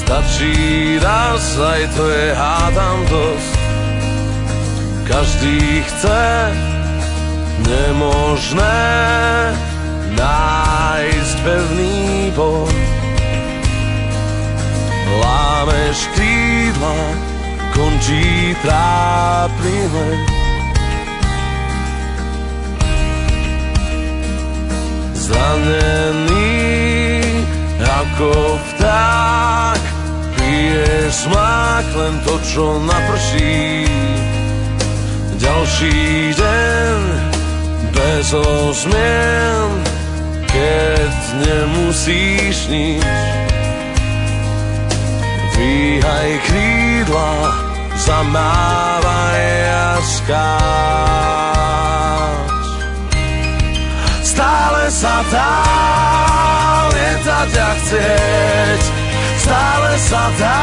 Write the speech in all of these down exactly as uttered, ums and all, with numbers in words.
Stačí raz, aj to je hádam dosť. Každý chce nemožné nájsť pevný bod. Lámeš krídla, končí trápny let. Zranený ako vták, piješ smak len to, čo naprší. Ďalší deň bez osmien, keď nemusíš nič. Dvíhaj krídla, zamávaj a skáč. Stále sa dá lietať a chcieť, stále sa dá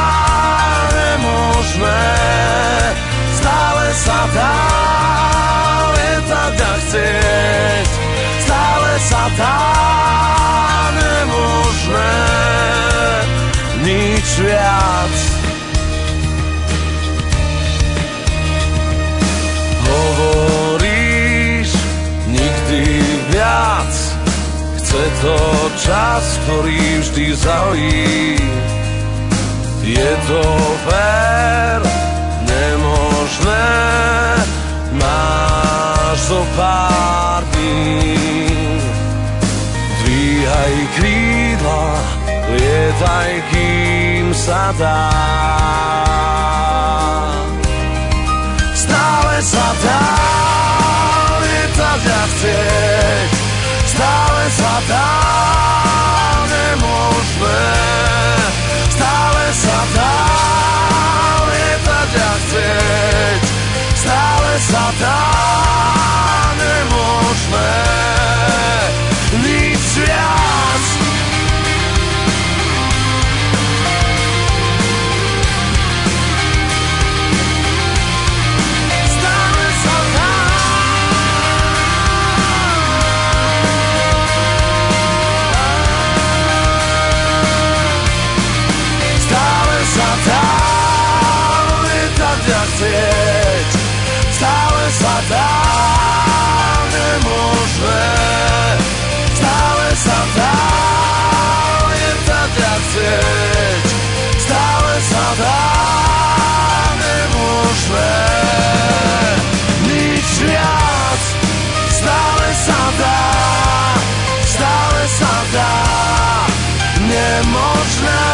nemožné. Stále sa dá lietať a chcieť, stále sa dá nemožné. Nič viac. Hovoríš nikdy viac, chce to čas, ktorý vždy zahojí. Je to fér, nemožné, máš zo pár dní. Dvíhaj krídla, lietaj, kým sa dá. Stále sa dá lietať a chcieť, stále sa dá nemožné. Stále sa dá lietať a chcieť, stále sa dá nemožné. Nič viac. Stále sa dá. Stále sa dá lietať a chcieť, stále sa dá nemožné. Stále sa dá lietať a chcieť, stále sa dá nemožné. Nič viac. Stále sa dá, stále sa dá nemožné.